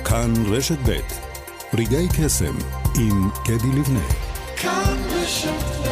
כאן רשת ב' רגעי קסם עם קדי לבנה. כאן רשת ב'.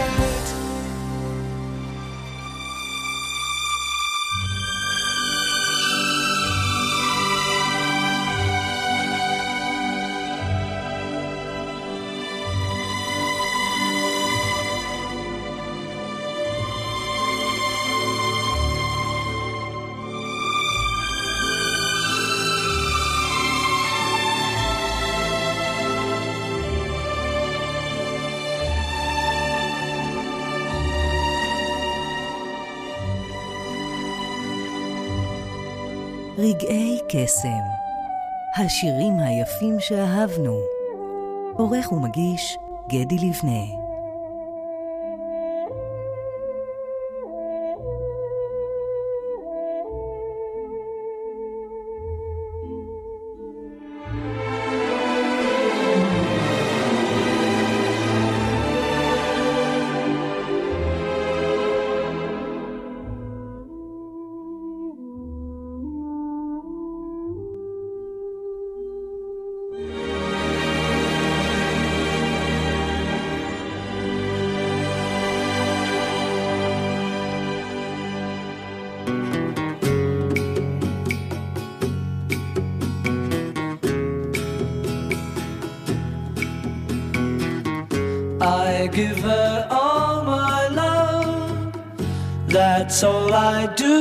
רגעי קסם, השירים היפים שאהבנו. עורך ומגיש גדי לבנה. I give her all my love, that's all I do.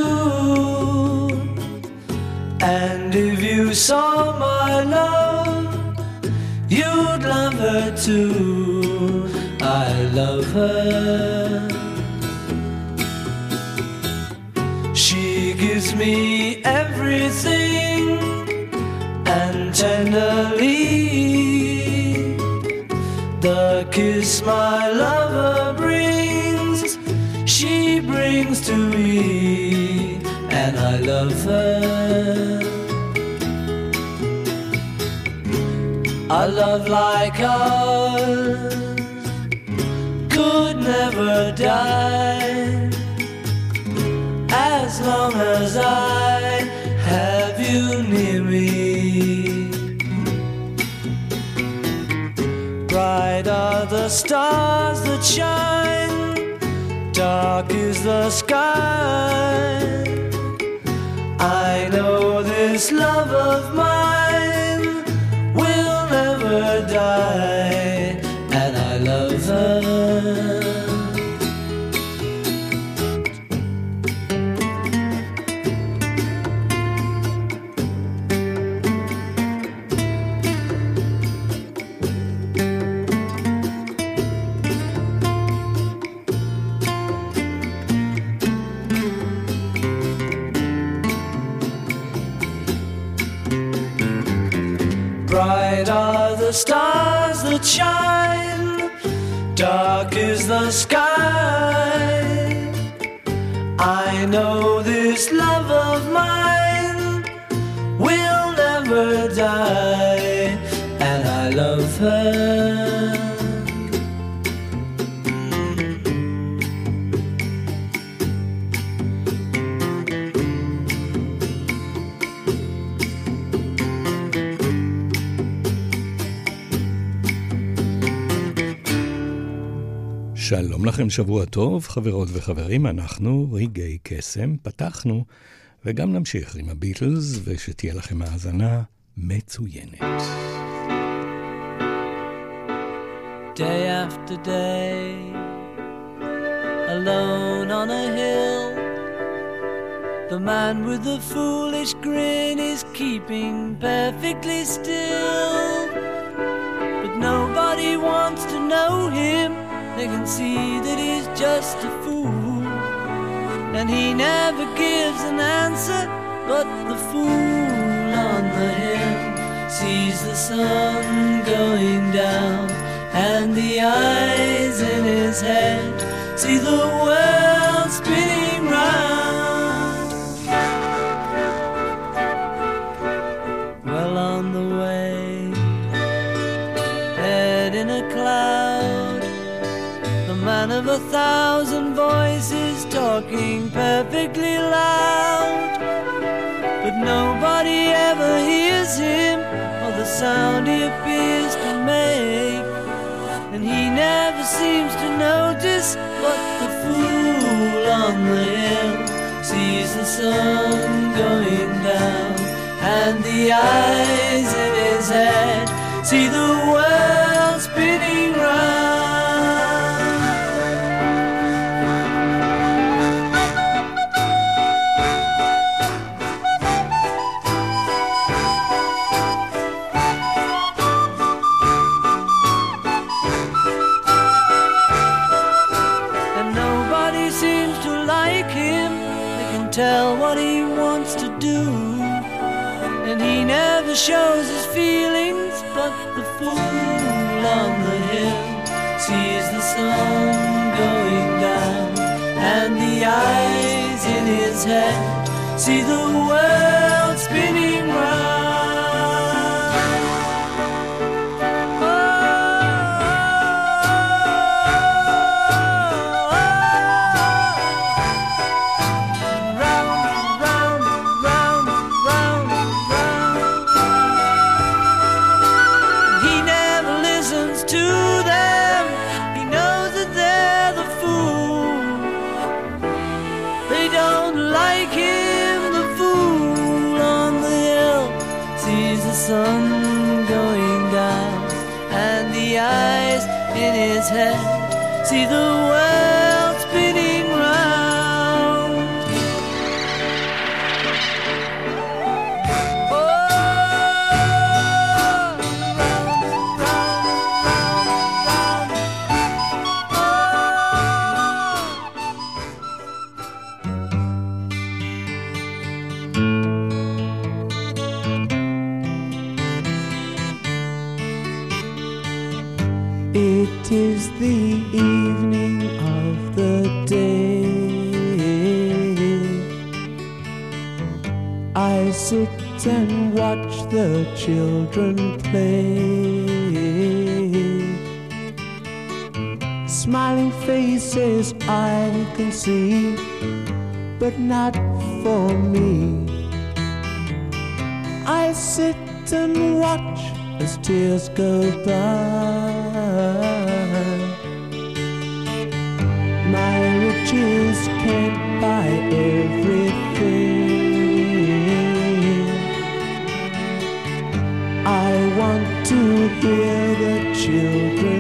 And if you saw my love, you'd love her too. I love her. She gives me everything, and tenderly the kiss my lover brings, she brings to me, and I love her. A love like ours could never die, as long as I have you near me. Bright are the stars that shine, dark is the sky. I know this love of mine will never die, and I love her. Bright are the stars that shine, dark is the sky. I know this love of mine will never die, and I love her. שלום לכם, שבוע טוב, חברות וחברים, אנחנו רגעי קסם, פתחנו וגם נמשיך עם הביטלס, ושתהיה לכם האזנה מצוינת. Day after day, alone on a hill, the man with the foolish grin is keeping perfectly still, but nobody wants to know him. They can see that he's just a fool, and he never gives an answer, but the fool on the hill sees the sun going down, and the eyes in his head see the world spinning round. Well on the way, head in a cloud, man of 1,000 voices talking perfectly loud, but nobody ever hears him or the sound he appears to make, and he never seems to notice. But the fool on the hill sees the sun going down, and the eyes in his head see the world spinning round. And nobody seems to like him. They can tell what he wants to do, and he never shows his feelings. But the fool on the hill sees the sun going down, and the eyes in his head see the world spinning round. Sun going down, and the eyes in his head see the world spinning round. Oh, round, round, It is the evening of the day. I sit and watch the children play. Smiling faces I can see, but not for me. I sit and watch as tears go by. My riches can't buy everything. I want to hear the children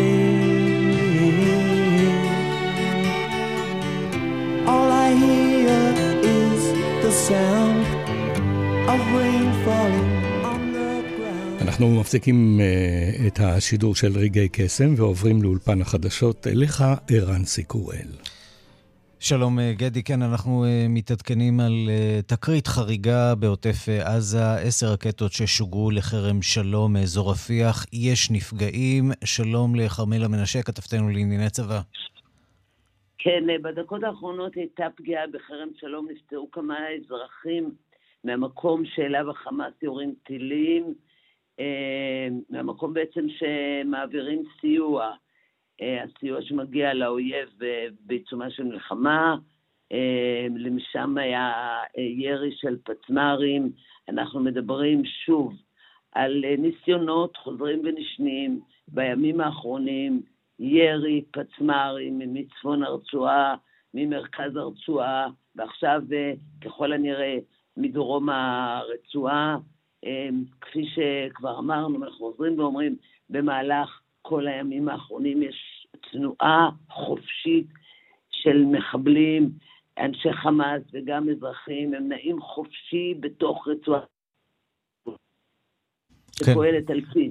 sing. All I hear is the sound of rain falling. אנחנו מפסיקים את השידור של רגעי קסם ועוברים לאולפן החדשות. אליך ערן סיקורל. שלום גדי, כן, אנחנו מתעדכנים על תקרית חריגה בעוטף עזה, 10 רקטות ששוגרו לחרם שלום מאזור רפיח. יש נפגעים. שלום לכרמלה מנשה, כתבתנו לענייני צבא. כן, בדקות האחרונות הייתה פגיעה בחרם שלום, נפצעו כמה אזרחים מהמקום שאליו החמאס יורים טילים, מהמקום בעצם שמעבירים סיוע, הסיוע שמגיע לאויב בעיצומה של מלחמה. למשם היה ירי של פצמ"רים. אנחנו מדברים שוב על ניסיונות חוזרים ונשנים בימים האחרונים, ירי פצמ"רים מצפון הרצועה, ממרכז הרצועה, ועכשיו ככל הנראה מדרום הרצועה. כפי שכבר אמרנו, אנחנו חוזרים ואומרים, במהלך כל הימים האחרונים יש תנועה חופשית של מחבלים, אנשי חמאס וגם אזרחים, הם נעים חופשי בתוך רצועה שפועלת על פי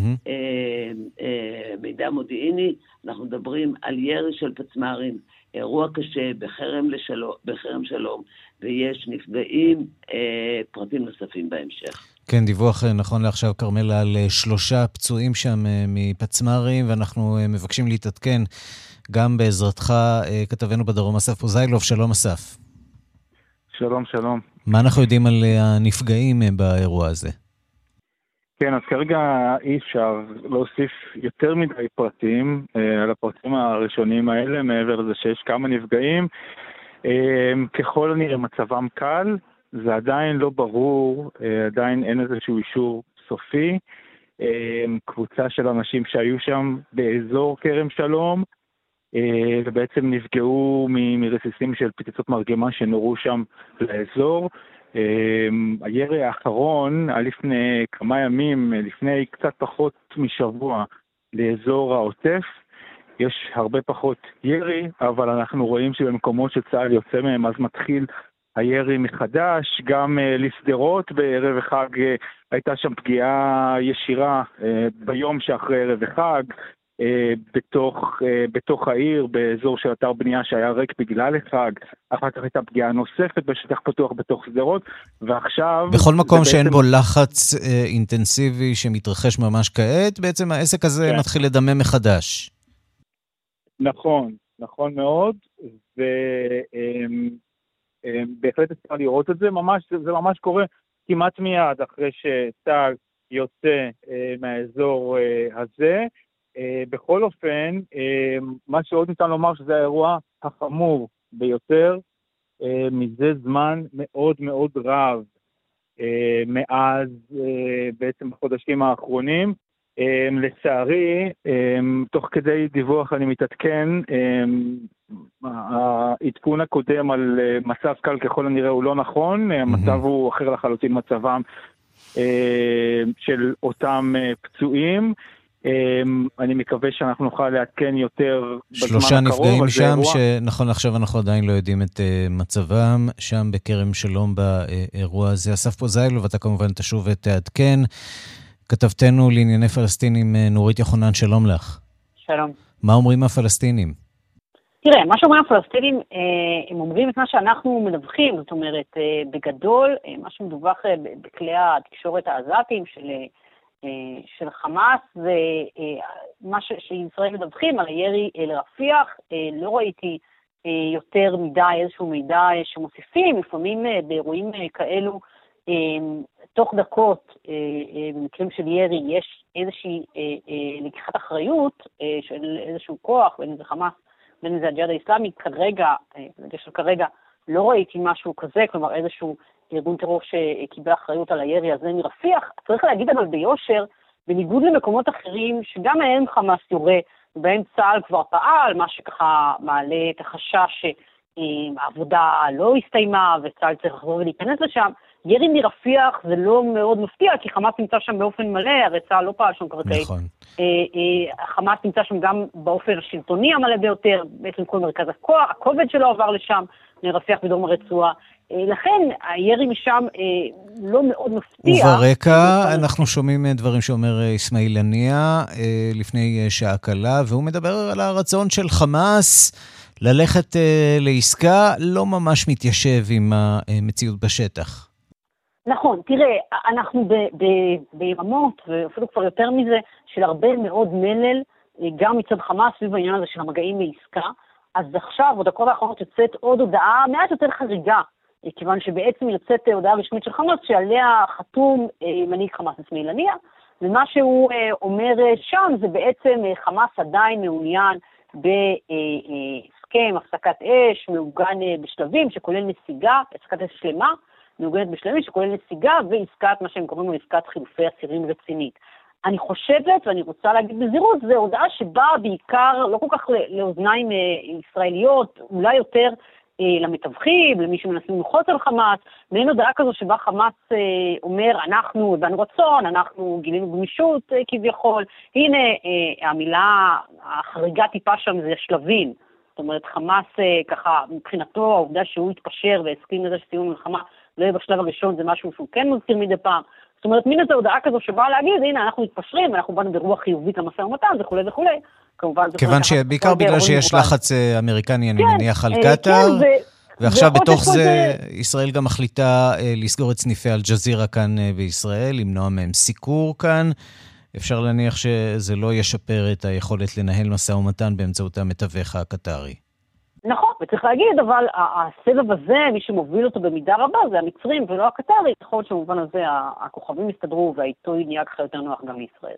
מידע מודיעיני. אנחנו מדברים על ירי של פצמ"רים, אירוע קשה בחרם שלום, ויש נפגעים, פרטים נוספים בהמשך. כן, דיווח נכון לעכשיו כרמלה על 3 פצועים שם מפצמ"רים, ואנחנו מבקשים להתעדכן גם בעזרתך, כתבנו בדרום אסף פוזיילוב. שלום אסף. שלום, שלום. מה אנחנו יודעים על הנפגעים באירוע הזה? כן, אז כרגע אי אפשר להוסיף יותר מדי פרטים על הפרטים הראשונים האלה, מעבר לזה שיש כמה נפגעים. ככל הנראה מצבם קל, זה עדיין לא ברור, עדיין אין איזשהו אישור סופי. קבוצה של אנשים שהיו שם באזור כרם שלום, ובעצם נפגעו מרסיסים של פצצות מרגמה שנורו שם לאזור. הירי האחרון היה לפני כמה ימים, לפני קצת פחות משבוע, לאזור העוטף. יש הרבה פחות ירי, אבל אנחנו רואים שבמקומות שצה"ל יוצא מהם אז מתחיל הירי מחדש. גם לסדרות בערב החג הייתה שם פגיעה ישירה ביום שאחרי ערב החג, בתוך העיר, באזור של אתר בנייה שהיה ריק בגלל החג. אחר כך הייתה פגיעה נוספת בשטח פתוח בתוך סדרות, ועכשיו... בכל מקום שאין בו לחץ אינטנסיבי שמתרחש ממש כעת, בעצם העסק הזה מתחיל לדמם מחדש. נכון, נכון מאוד, ובהחלט אפשר לראות את זה, זה ממש קורה כמעט מיד אחרי שצה"ל יוצא מהאזור הזה. בכל אופן, מה שעוד ניתן לומר שזה האירוע החמור ביותר מזה זמן מאוד מאוד רב, מאז בעצם בחודשים האחרונים. לצערי, תוך כדי דיווח אני מתעדכן, העדכון הקודם על מצב קל ככל הנראה הוא לא נכון, המצב הוא אחר לחלוטין מצבם של אותם פצועים. אני מקווה שאנחנו נוכל לעדכן יותר בזמן הקרוב. 3 נפגעים שם, שנכון עכשיו אנחנו עדיין לא יודעים את מצבם, שם בכרם שלום באירוע הזה. אסף פוזיילוב, ואתה כמובן תשוב ותעדכן. כתבתנו לענייני פלסטינים, נורית יוחנן, שלום לך. שלום. מה אומרים הפלסטינים? תראה, מה שאומרים הפלסטינים, הם אומרים את מה שאנחנו מדווחים, זאת אומרת, בגדול, מה שמדווח בכלי התקשורת העזתיים של חמאס, ומה שישראל מדווחים על הירי לרפיח, לא ראיתי יותר מדי איזשהו מידע שמוסיפים, לפעמים באירועים כאלו, תוך דקות, במקרים של ירי, יש איזושהי לקיחת אחריות של איזשהו כוח, בין איזה חמאס, בין איזה הג'יהאד האסלאמי. כרגע לא ראיתי משהו כזה, כלומר איזשהו ארגון טרור שקיבל אחריות על הירי הזה מרפיח. צריך להגיד אבל ביושר, בניגוד למקומות אחרים, שגם מהם חמאס יורה, ובהם צה"ל כבר פעל, מה שככה מעלה את החשש שהעבודה לא הסתיימה, וצה"ל צריך לחזור ולהיכנס לשם. ירי מרפיח זה לא מאוד מפתיע, כי חמאס נמצא שם באופן מלא, הרי צה"ל לא פעל שם קרקעית. נכון. חמאס נמצא שם גם באופן השלטוני המלא ביותר, בעצם כל מרכז הכוח, הכובד שלו עבר לשם, מרפיח בדרום הרצועה. לכן הירי משם לא מאוד מפתיע. וברקע אנחנו שומעים דברים שאומר אסמאעיל הנייה לפני שעה קלה, והוא מדבר על הרצון של חמאס ללכת לעסקה, לא ממש מתיישב עם המציאות בשטח. נכון, תראה, אנחנו ברמות, ואפילו כבר יותר מזה, של הרבה מאוד מלל, גם מצד חמאס סביב העניין הזה של המגעים לעסקה. אז עכשיו, בדקות האחרונות יוצאת עוד הודעה מעט יותר חריגה, כיוון שבעצם יוצאת הודעה רשמית של חמאס, שעליה חתום מנהיג חמאס אסמאעיל הנייה, ומה שהוא אומר שם זה בעצם חמאס עדיין מעוניין בהסכם, הפסקת אש, מעוגן בשלבים, שכולל נסיגה, הפסקת אש שלמה, מעוגנת בשלבים, שכולל נסיגה ועסקת, מה שהם קוראים לו עסקת חילופי אסירים רצינית. אני חושבת, ואני רוצה להגיד בזירות, זו הודעה שבאה בעיקר, לא כל כך לאוזניים ישראליות, אולי יותר למתווכים, למי שמנסים ללחוץ על חמאס, ואין הודעה כזו שבה חמאס אומר, אנחנו הבנו רצון, אנחנו גילינו גמישות כביכול. הנה, המילה החריגה טיפה שם זה שלבים. זאת אומרת, חמאס ככה, מבחינתו, העובדה שהוא התפשר והסכים לזה שסיום מלחמה לא יהיה בשלב הראשון, זה משהו שהוא כן מזכיר מדי פעם. זאת אומרת, מין איזו הודעה כזו שבאה להגיד, הנה, אנחנו מתפשרים, אנחנו באנו ברוח חיובית למשא ומתן, וכולי וכולי. כיוון שבעיקר בגלל שיש לחץ אמריקני, אני מניח על קטר, ועכשיו בתוך זה ישראל גם מחליטה לסגור את סניפי אל-ג'זירה כאן בישראל, למנוע מהם סיקור כאן. אפשר להניח שזה לא ישפר את היכולת לנהל משא ומתן באמצעות המתווך הקטרי. נכון, וצריך להגיד, אבל הסבב הזה, מי שמוביל אותו במידה רבה, זה המצרים ולא הקטרי. יכול להיות שבמובן הזה הכוכבים הסתדרו, והעיתוי נהיה ככה יותר נוח גם לישראל.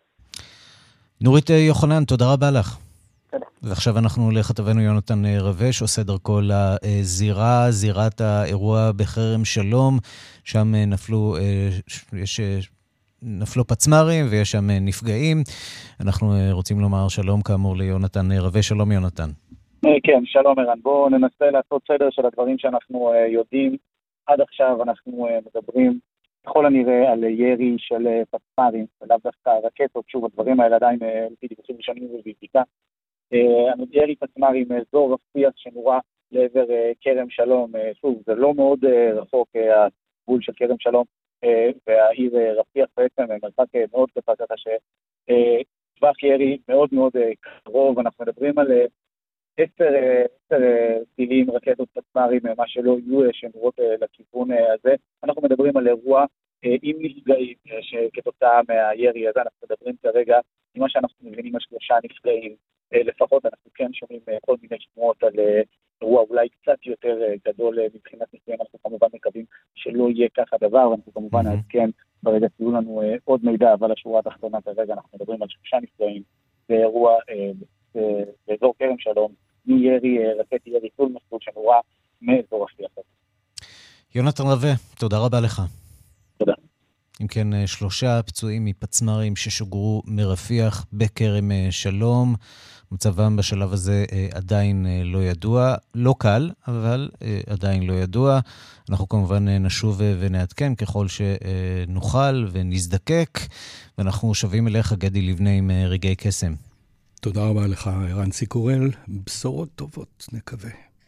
נורית יוחנן, תודה רבה לך. תודה. ועכשיו אנחנו לכתבנו יונתן רבש, עושה דרכו לזירה, זירת האירוע בכרם שלום, שם נפלו, יש נפלו פצמרים ויש שם נפגעים. אנחנו רוצים לומר שלום כאמור ליונתן רווה. שלום יונתן. כן, שלום ערן. בואו ננסה לעשות סדר של הדברים שאנחנו יודעים. עד עכשיו אנחנו מדברים ככל הנראה על ירי של פצמרים, ולאו דווקא רקטות. שוב, הדברים האלה עדיין לפי דיווחים ראשונים ובבדיקה. ירי פצמרים מאזור רפיח שנורה לעבר כרם שלום. שוב, זה לא מאוד רחוק הגבול של כרם שלום והעיר רפיח בעצם, מרחק מאוד קצר, ככה שטווח ירי מאוד מאוד קרוב. אנחנו מדברים על 10 טילים, רקטות פצמרים, מה שלא יהיו שנורות לכיוון הזה. אנחנו מדברים על אירוע עם נפגעים שכתוצאה מהירי הזה. אנחנו מדברים כרגע, ממה שאנחנו מבינים, על 3 נפגעים לפחות. אנחנו כן שומעים כל מיני שמועות על אירוע אולי קצת יותר גדול מבחינת נפגעים. אנחנו כמובן מקווים שלא יהיה ככה דבר, ואנחנו כמובן נעדכן ברגע שיהיו לנו עוד מידע, אבל השורה התחתונה כרגע אנחנו מדברים על 3 נפגעים באירוע באזור כרם שלום, מירי רקט ירי תול מסלול שנורה מאזור רפיח. יונתן רווה, תודה רבה לך. תודה. אם כן, 3 פצועים מפצמרים ששוגרו מרפיח בכרם שלום. מצבם בשלב הזה עדיין לא ידוע, לא קל, אבל עדיין לא ידוע. אנחנו כמובן נשוב ונעדכן ככל שנוכל ונזדקק, ואנחנו שבים אליך גדי לבנה עם רגעי קסם. תודה רבה לך, ערן סיקורל. בשורות טובות, נקווה.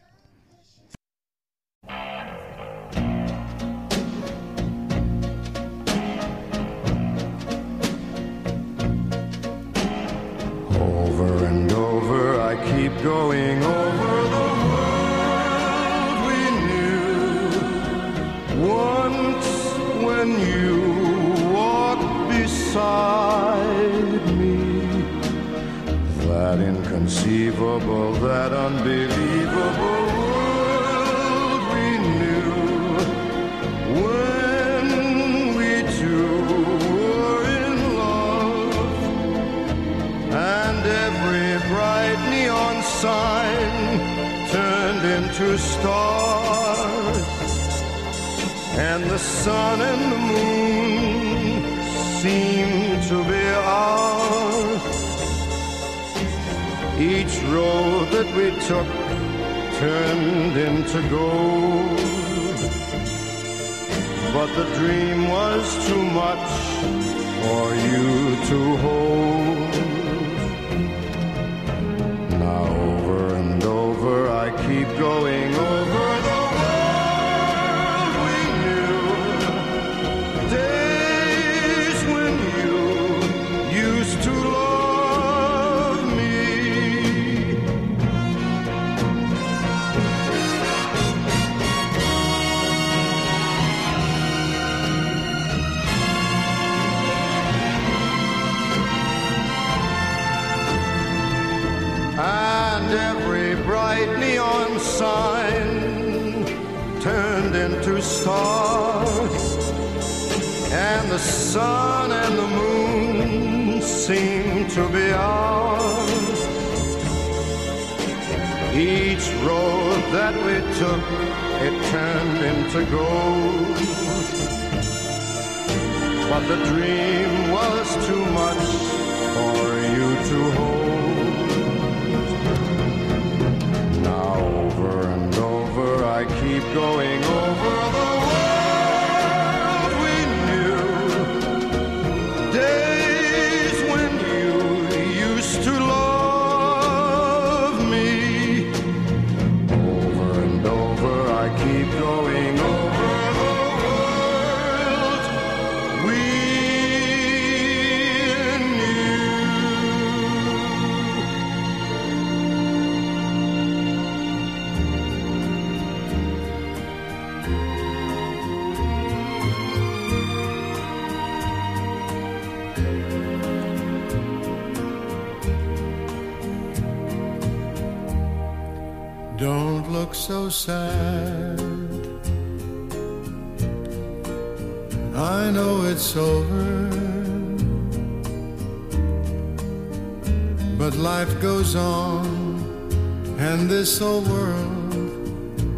Over and over I keep going over the world we knew. Once when you walked beside me, that inconceivable, that unbelievable world we knew. When we two were in love, and every bright neon sign turned into stars, and the sun and the moon seemed to be ours. Each road that we took turned into gold, but the dream was too much for you to hold. Now over and over I keep going over the world we knew. Days when you used to love me. And every bright neon sign turned into stars, and the sun and the moon seemed to be ours. Each road that we took, it turned into gold, but the dream was too much for you to hold. Now over and over I keep going over the world we knew. Days when you used to love me. Over and over I keep going over the world we knew. Don't look so sad. I know it's over, but life goes on, and this whole world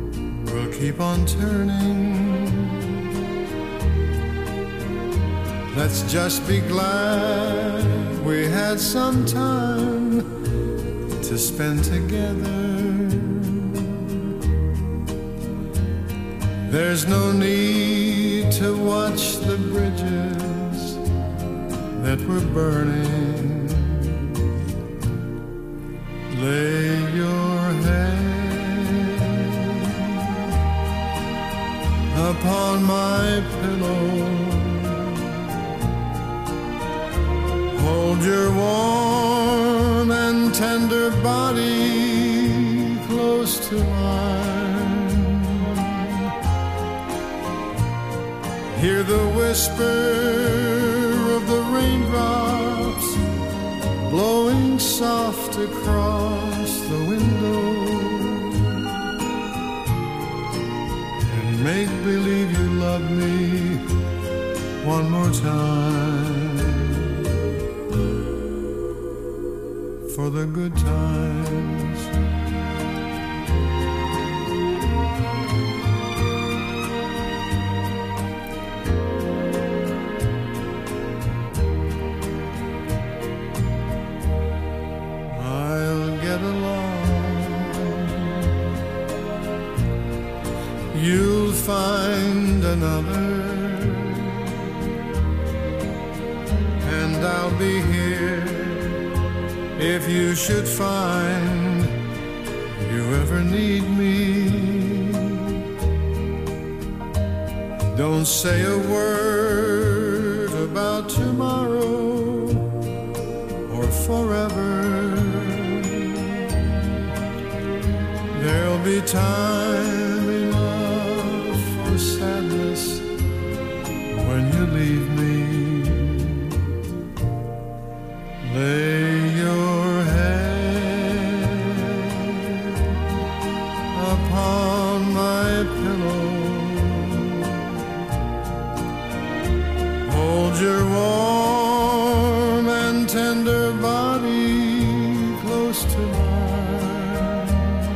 will keep on turning. Let's just be glad we had some time to spend together. There's no need to watch the bridges that were burning. Lay your head upon my pillow. Hold your warm and tender body close to mine. Hear the whisper of the raindrops blowing soft across the window, and make believe you love me one more time, for the good times. I'll get along. You'll find another, and I'll be here if you should find you ever need me. Don't say a word about tomorrow or forever. There'll be time enough for sadness when you leave me. Lay your head upon my pillow. Hold your warm and tender body close to mine.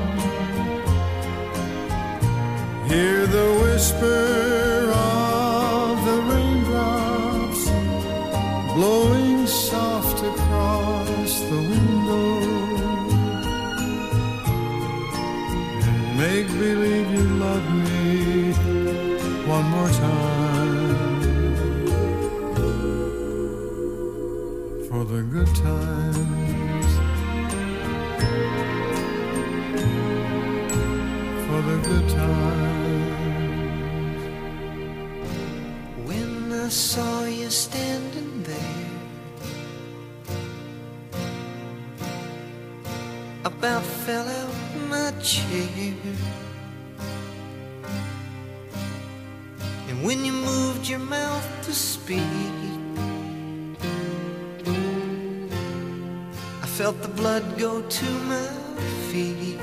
Hear the whisper of the raindrops blowing soft across the window, and make believe you love me one more time, for the good times, for the good times. When I saw you standing there, I about fell out my chair. And when you moved your mouth to speak, I felt the blood go to my feet.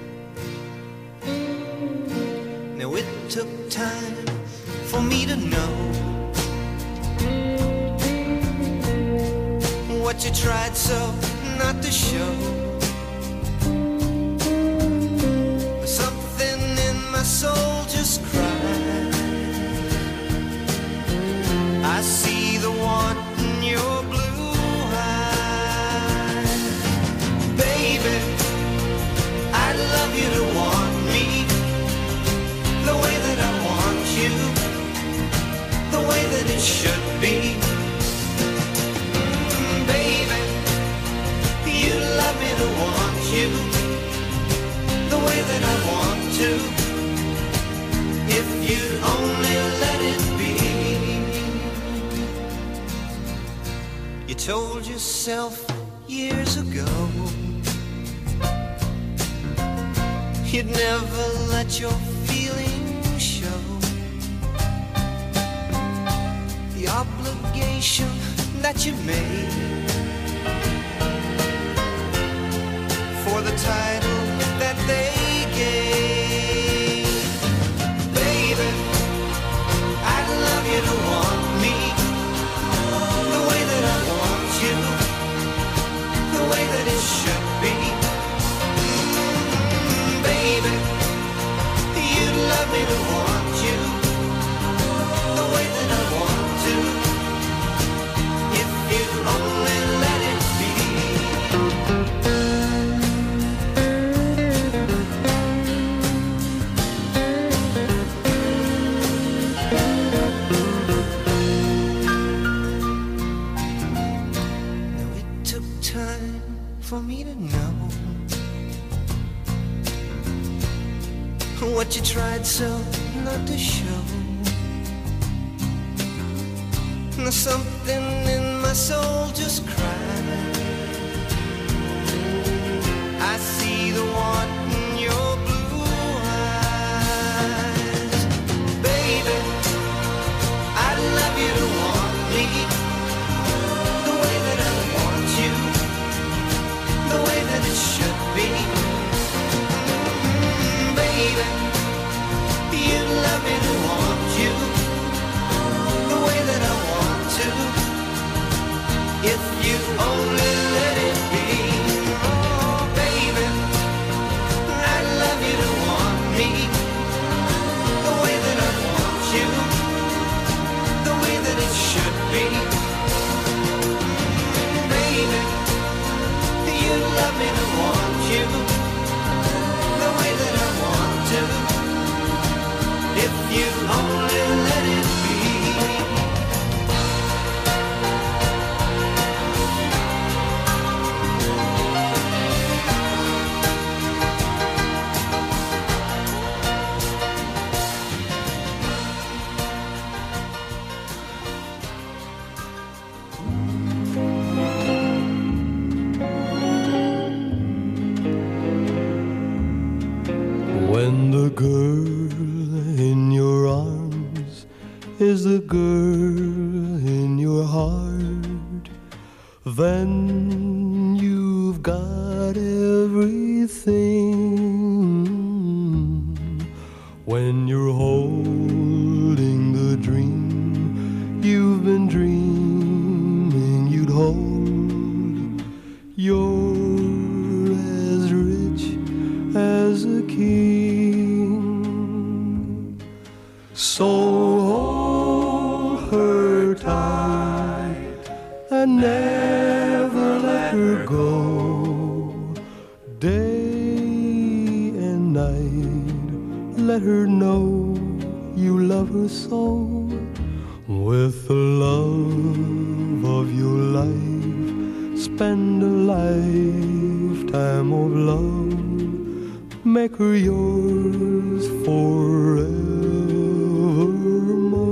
Now it took time for me to know what you tried so not to show. Something in my soul just cried. I see the want in your blue eyes. Baby, I'd love you to want me the way that I want you, the way that it should be. Baby, you'd love me to want you the way that I want to, if you'd only let it be. You told yourself years ago you'd never let your feelings show. The obligation that you made for the title that they gave. Baby, I'd love you to want me the way that I want you, the way that it should be. Baby, you'd love me to want you the way that I want to, for me to know what you tried so not to show. Now something in my soul just cried. I see the want in your blue eyes. Baby, I'd love you to want me the way that I want you, the way that it should be. Baby, you'd love me to want you the way that I want to, if you only let it be. Oh baby, I'd love you to want me the way that I want you, the way that it should be. Baby, you'd love me to want you the way that I want to, if you only let it be. When the girl in your arms is the girl in your heart, then you've got everything. When you're holding the dream you've been dreaming you'd hold, you're as rich as a king. So hold her tight and never let her go. Day and night, let her know you love her so. With the love of your life, spend a lifetime of love. Make her yours forevermore.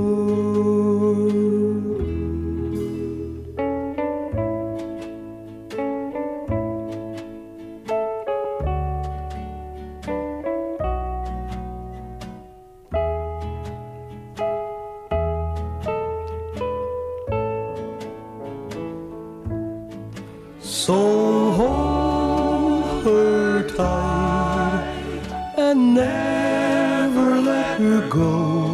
So hold her tight and never let her go.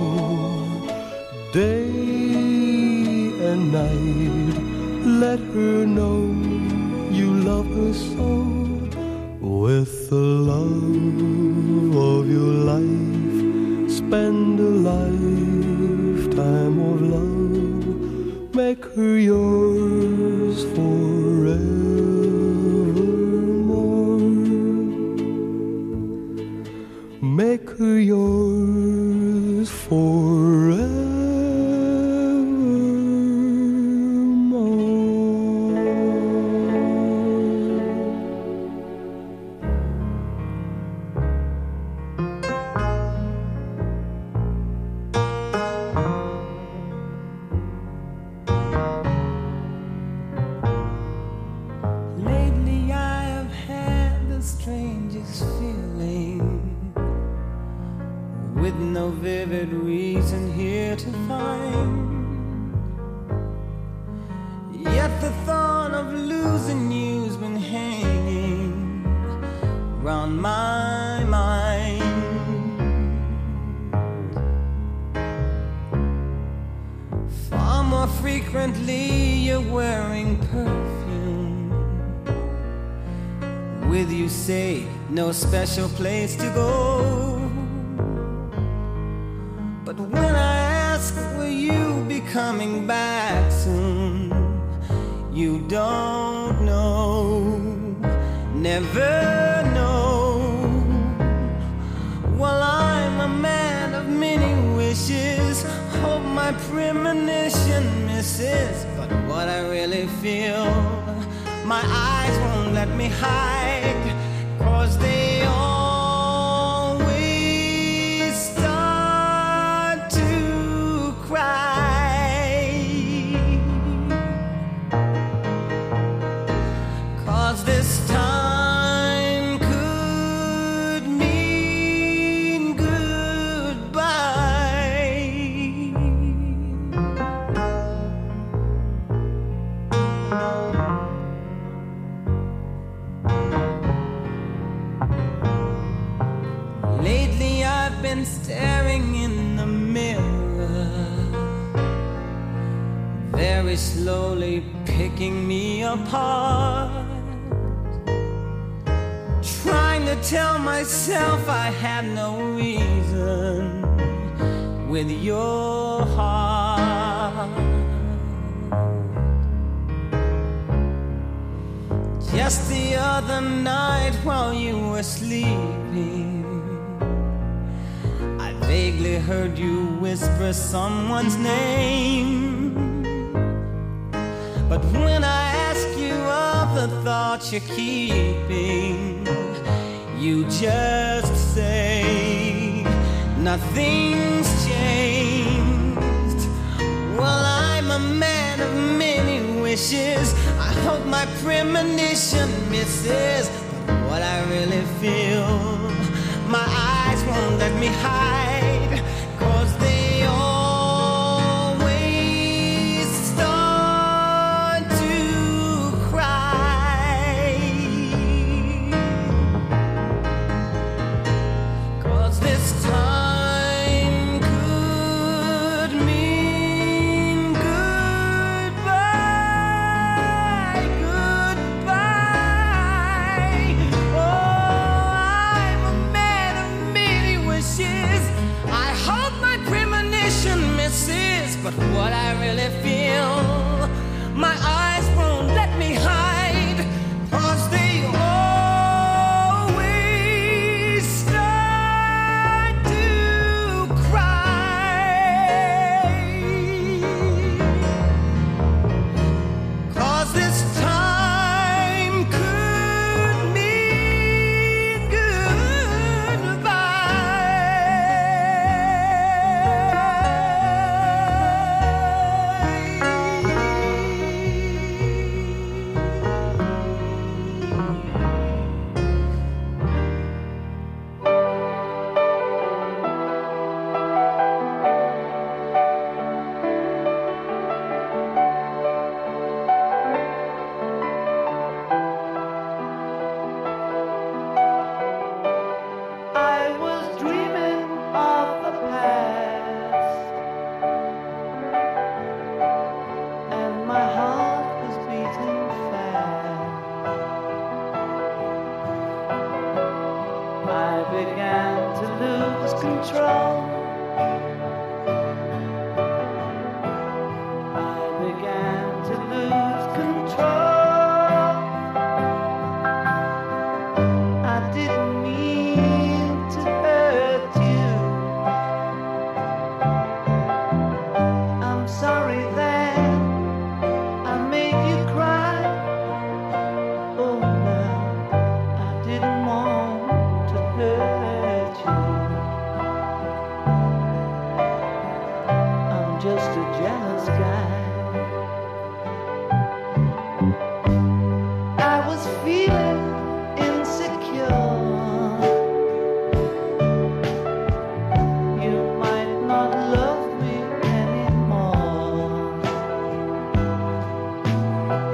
Day and night, let her know you love her so. With the love of your life, spend a lifetime of love. Make her yours forevermore. Make her yours forevermore. Lately I have had the strangest feeling, with no vivid reason here to find. Yet the thought of losing you's been hanging round my mind. Far more frequently you're wearing perfume. With you say no special place to go. But when I ask will you be coming back soon, you don't know, never know. Well, I'm a man of many wishes, hope my premonition misses. But what I really feel my eyes won't let me hide, 'cause they always start to cry. 'Cause this time could mean goodbye. Lately I've been staring in the mirror, very slowly picking me apart, trying to tell myself I had no reason with your heart. Just the other night while you were sleeping, I vaguely heard you whisper someone's name. But when I ask you of the thoughts you're keeping, you just say nothing's changed. Well, I'm a man of many wishes. I hope my premonition misses. But what I really feel, my eyes won't let me hide, 'cause they always start to cry. 'Cause this time could mean goodbye, goodbye. Oh, I'm a man of many wishes. I hope my premonition misses, but what I really feel, my eyes won't let me hide, 'cause they always start to cry. 'Cause this time could mean I was dreaming of the past, and my heart was beating fast. I began to lose control. I began to lose control. I didn't mean to hurt you. I'm sorry that I made you cry. Oh no, I didn't want to hurt you. I'm just a jealous guy. I was feeling insecure. You might not love me anymore.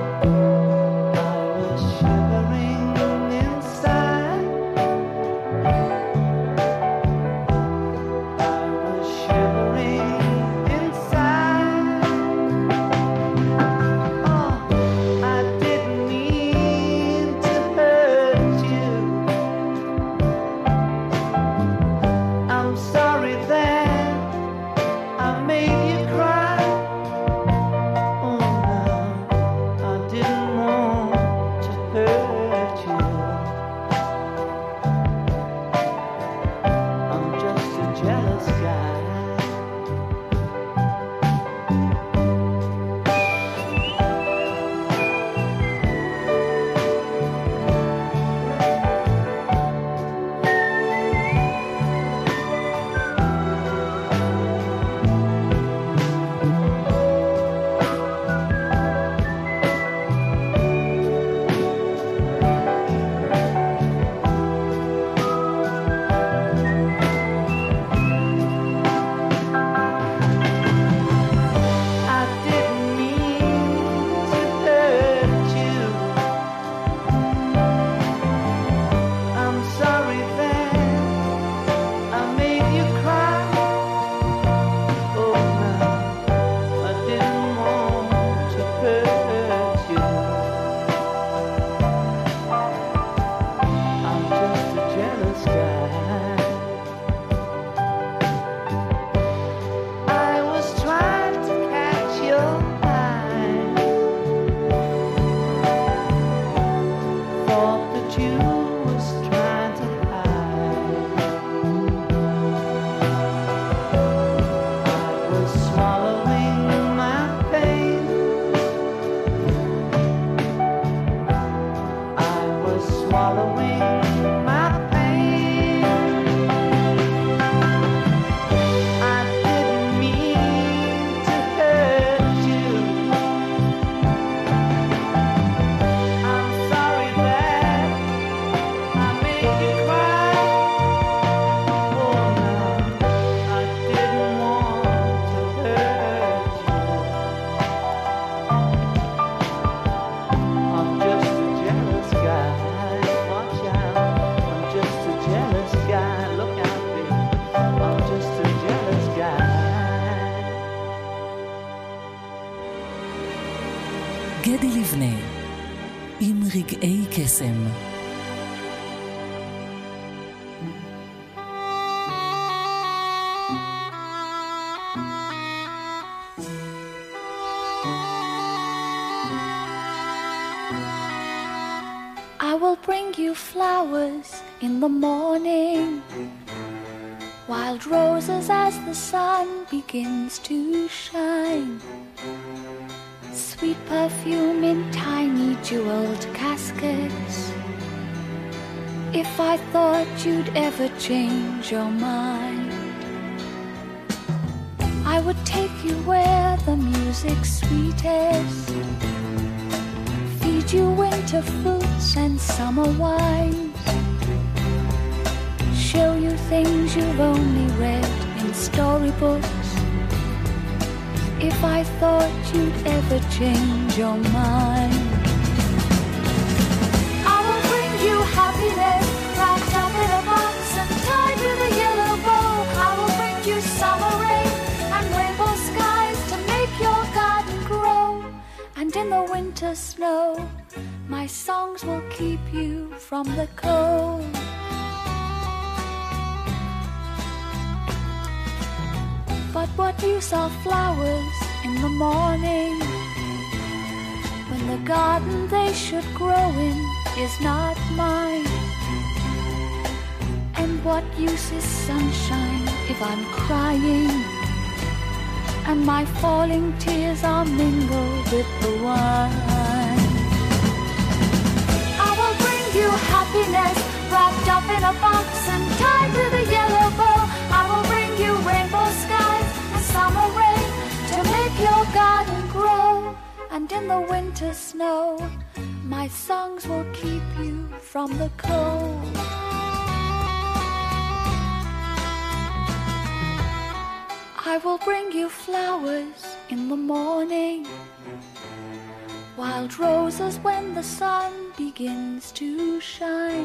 גדי לבנה עם רגעי קסם. I will bring you flowers in the morning, wild roses as the sun begins to shine, sweet perfume in tiny jeweled caskets. If I thought you'd ever change your mind, I would take you where the music's sweetest, feed you winter fruits and summer wines, show you things you've only read in storybooks. If I thought you'd ever change your mind, I will bring you happiness wrapped up in a box and tied with a yellow bow. I will bring you summer rain and rainbow skies to make your garden grow. And in the winter snow, my songs will keep you from the cold. But what use are flowers in the morning when the garden they should grow in is not mine? And what use is sunshine if I'm crying and my falling tears are mingled with the wine? I will bring you happiness wrapped up in a box and tied with a yellow bow. I will bring you rainbow skies and summer rain to make your garden grow. And in the winter snow, my songs will keep you from the cold. I will bring you flowers in the morning, wild roses when the sun begins to shine,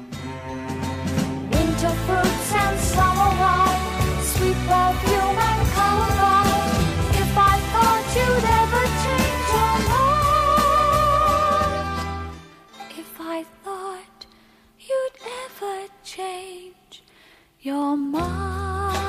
winter fruits and summer wine, sweet perfume and color light. If I thought you'd ever change your mind, if I thought you'd ever change your mind.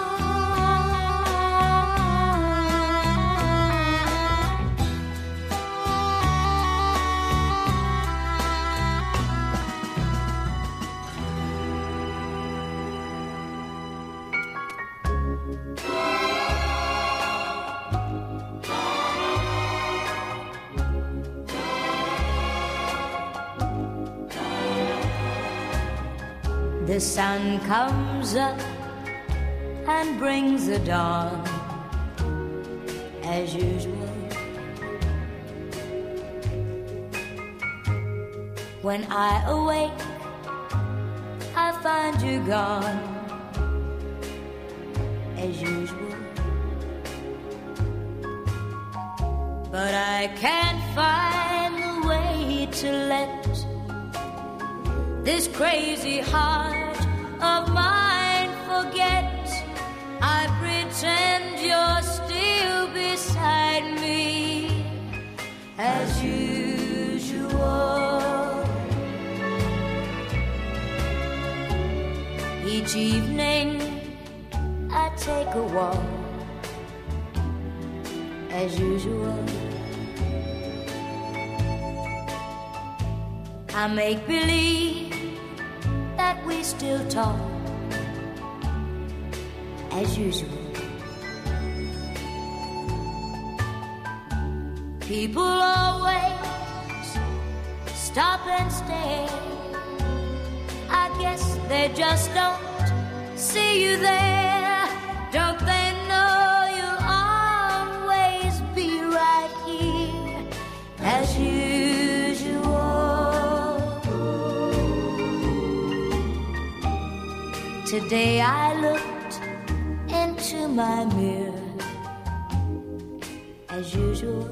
The sun comes up and brings the dawn as usual. When I awake, I find you gone as usual. But I can't find a way to let this crazy heart of mine forget. I pretend you're still beside me as usual. Each evening I take a walk as usual. I make believe that we still talk as usual. People always stop and stare. I guess they just don't see you there. Don't they know you'll always be right here as usual? Today I looked into my mirror as usual.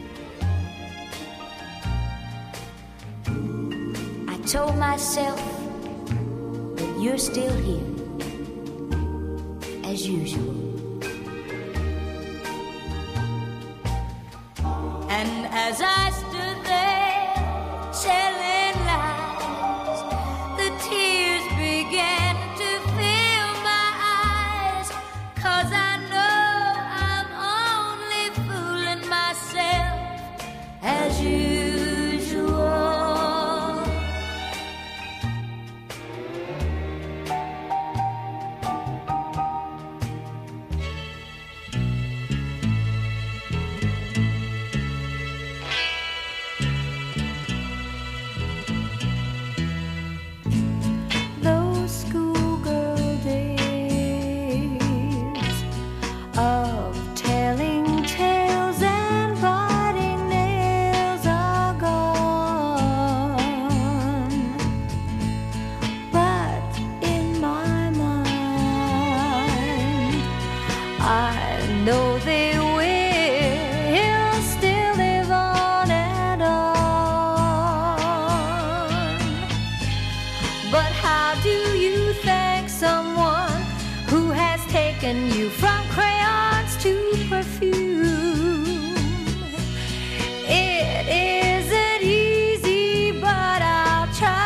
I told myself that you're still here as usual. And as I stood usual. Those schoolgirl days of telling tales and biting nails are gone. But in my mind, I know they will still live on and on. But how do you thank someone who has taken you from crayons to perfume? It isn't easy, but I'll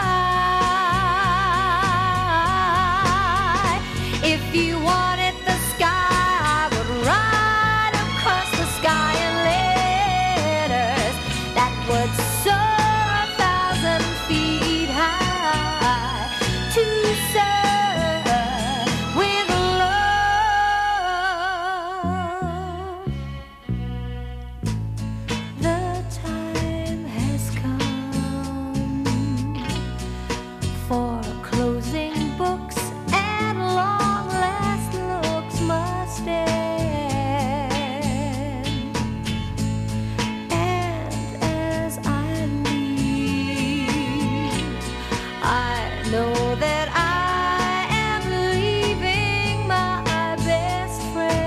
try. If you wanted the sky, I would ride across the sky in letters that would soar 1,000 feet high to serve with love. The time has come for closing books, and long last looks must end. And as I leave, I know that I am leaving my best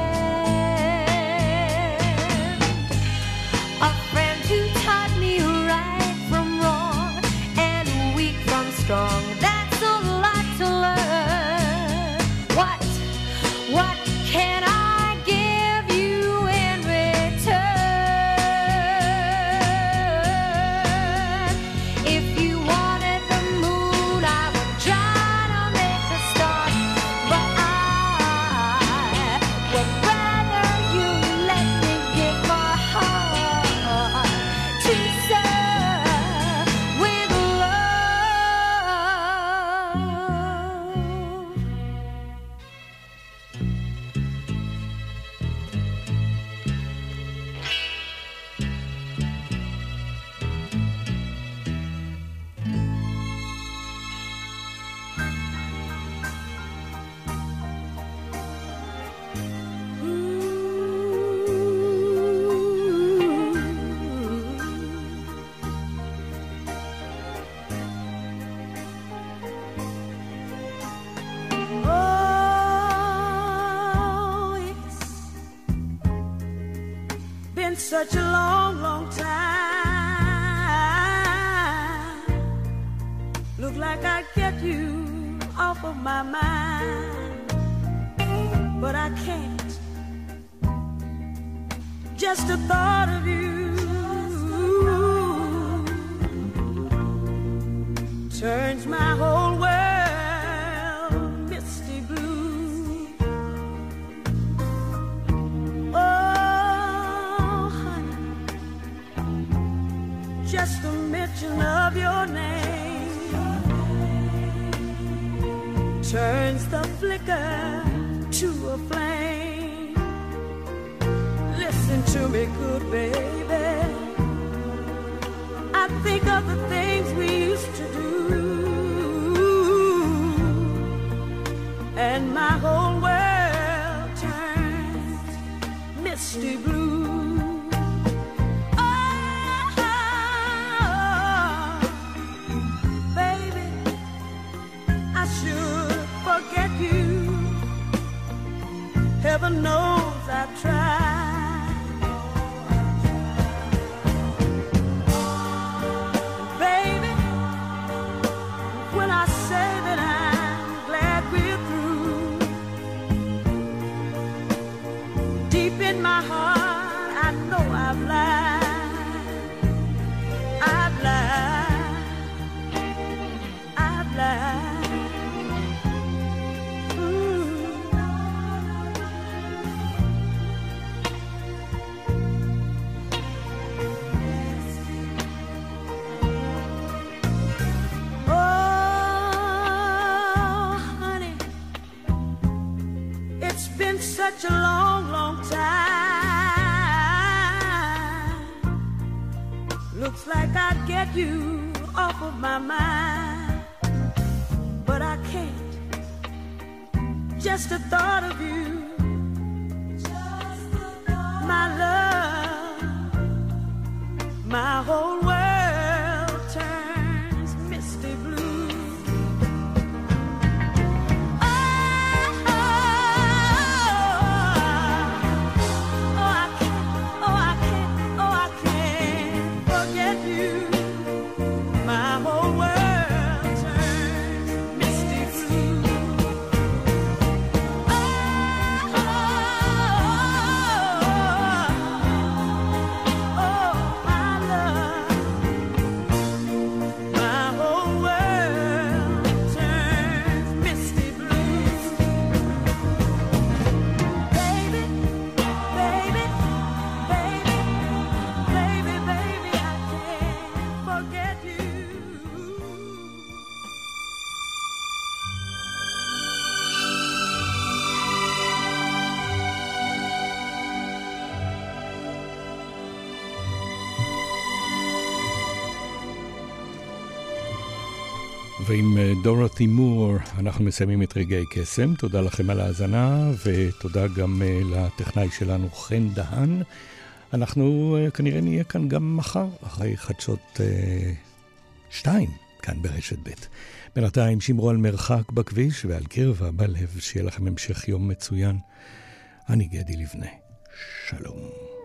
friend, a friend who taught me right from wrong and weak from strong. That's a lot to learn. What can I give you in return? If you wanted the moon, I would try to make a start, but I would rather you let me give my heart to serve with love. Oh, it's been such a long, long time. Look like I'd get you off of my mind, but I can't. Just the thought of you turns my whole world misty blue. Oh, honey, just the mention of your name turns the flicker to a flame. Listen to me, good baby. I think of the things we used to do, and my whole world turns misty blue. Oh, baby, I should forget you. Heaven knows I tried. such a long, long time. Looks like I'd get you off of my mind, but I can't. Just the thought of you, my love, my whole world turns misty blue. ועם דורותי מור אנחנו מסיימים את רגעי קסם. תודה לכם על ההאזנה, ותודה גם לטכנאי שלנו חן דהן. אנחנו כנראה נהיה כאן גם מחר, אחרי חדשות 2, כאן ברשת ב'. בינתיים שמרו על מרחק בכביש ועל קרבה בלב, שיהיה לכם המשך יום מצוין. אני גדי לבנה, שלום.